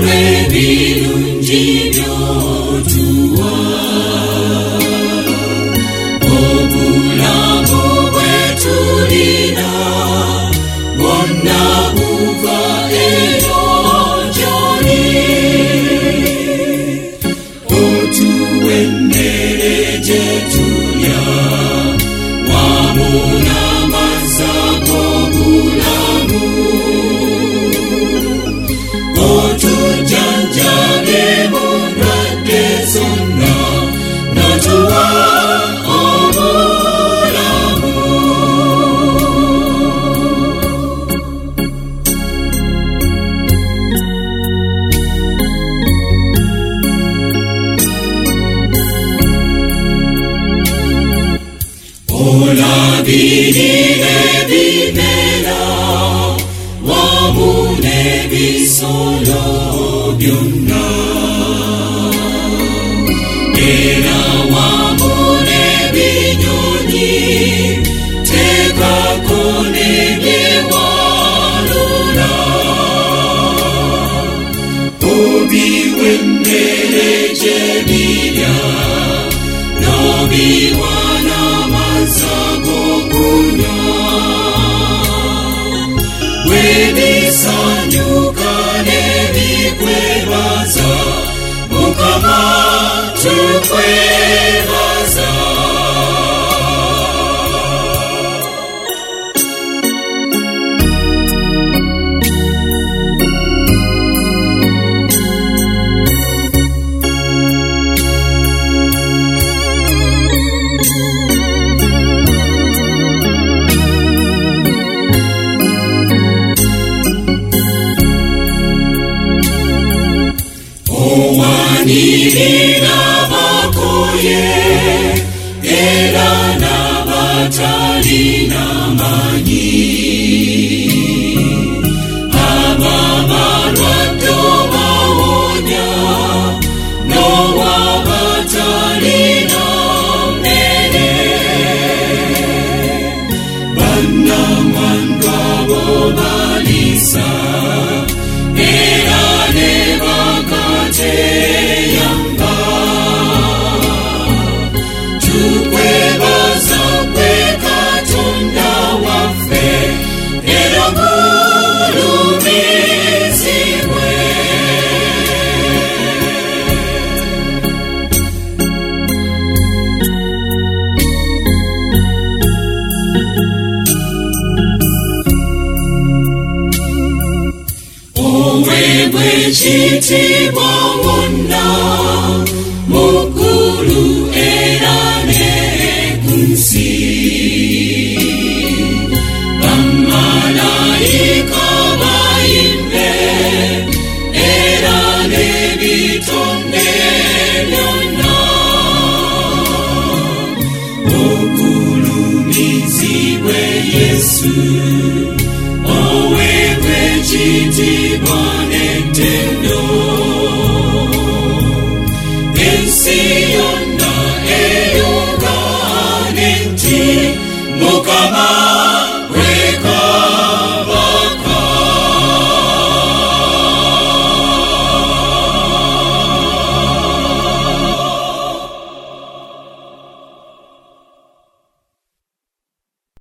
Olwe birungi byotuwa obulamu bwetulina bwonna buva eyo gy'oli otuwa emmere gye tulya wamu n'amazzi ag'obulamu otujjanjabe mu ndwadde zonna n'otuwa obulamu. Olabirira ebimera wamu n'ebisolo byonna era wamu n'ebinyonyi teekako n'ebyewalula obiwa emmere gye birya n'obiwa n'amazzi ag'okunywa bwebisanyuka n'ebikwebaza Mukama tukwebaza. Owanirira bakoye era n'abatalina maanyi ababalwadde obawonya n'owabatalina mmere bannamwandu abo balisa era ne bakateyamba tukwebaza kwe Katonda waffe era gulumizibwe. Oweebwe ekitiibwa wonna mu ggulu era ne ku nsi bamalayika bayimbe era n'ebitonde byonna ogulumizibwe Yesu oweebwe ekitiibwa n'ettendo ensi